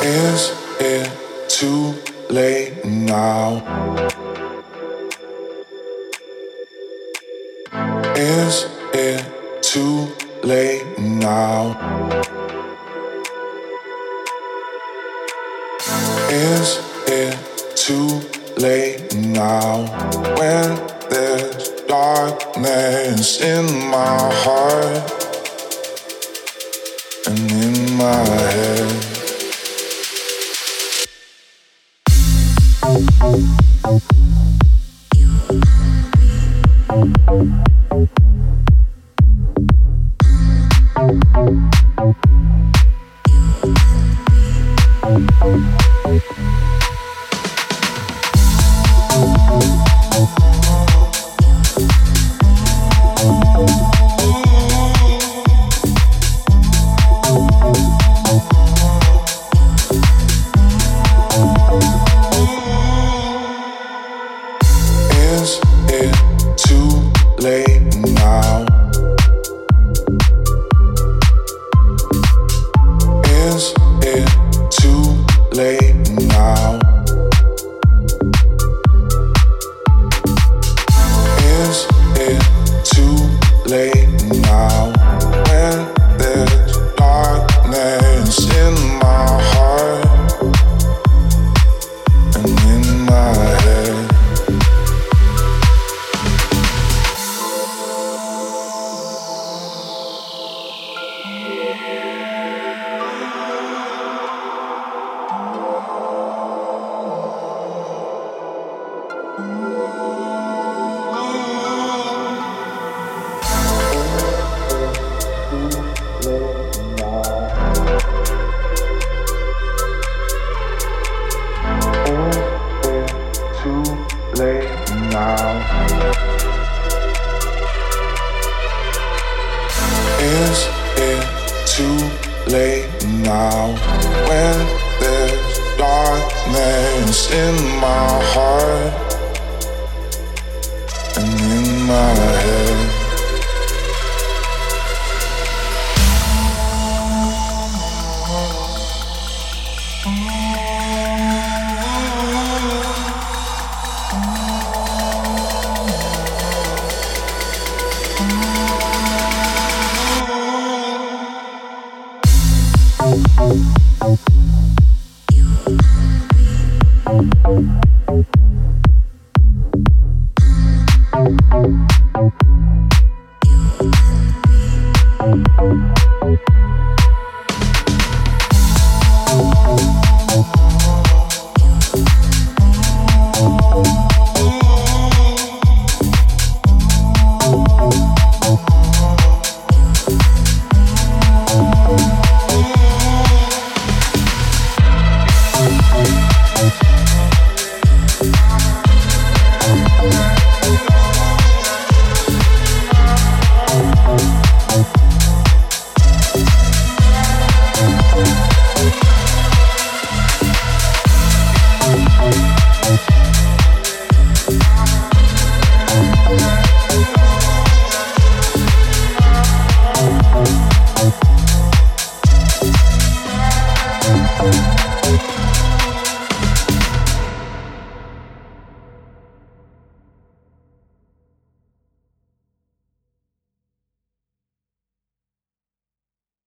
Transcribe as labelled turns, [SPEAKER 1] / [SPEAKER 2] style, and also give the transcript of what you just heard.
[SPEAKER 1] Is it too late now? Is it too late now? Is it too late now? When there's darkness in my heart and in my head. Is it too late now? Is it too late now? Is it too late now? When there's darkness in my heart and in my head. Is it too late now? When there's darkness in my heart and in my head.